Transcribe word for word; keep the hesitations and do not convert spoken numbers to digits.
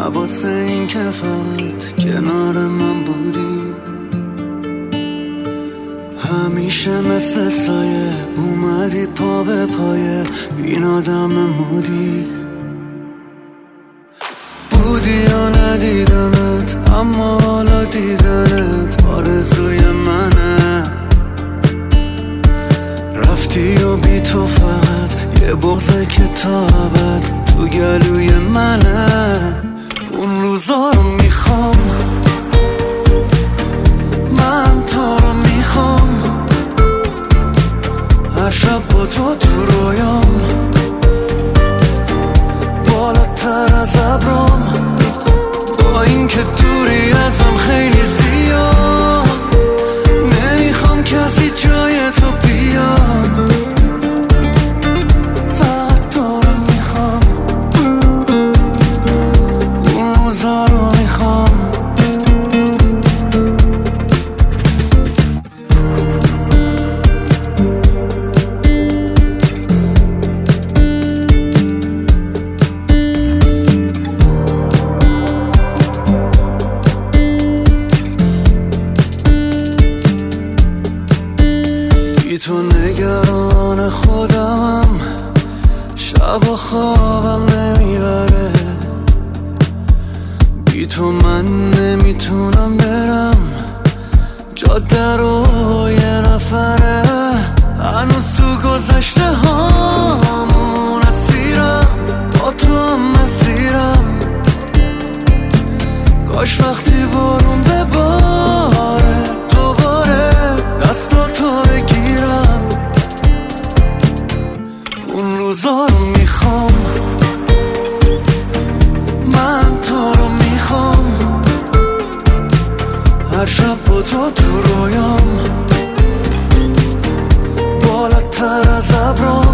واسه این که فقط کنار من بودی. همیشه مثل سایه اومدی پا به پایه این آدم مودی. بودی یا ندیدمت اما حالا دیدنت آرزوی منه. رفتی و بی تو فقط یه بغضه که تا ابد تو گلوی منه. اون روزا رو میخوام، من تو رو میخوام، هر شب با تو تو رویام، بالاتر از ابرام، با این که دوری ازم خیلی زیاد. نمیخوام کسی جای تو بیاد، فقط تو رو میخوام، اون روزا رو میخوام. بی تو نگران خودمم، شب و خوابم نمیبره. بی تو من نمیتونم برم جاده رو یه نفره. هنوز تو گذشته هامون اسیرم، با تو هم مسیرم. کاش وقتی بارون بباره دوباره دستاتو بگیرم. اون روزا رو میخوام، من تو رو میخوام، هر شب با تو تو رویام، بالاتر از ابرام،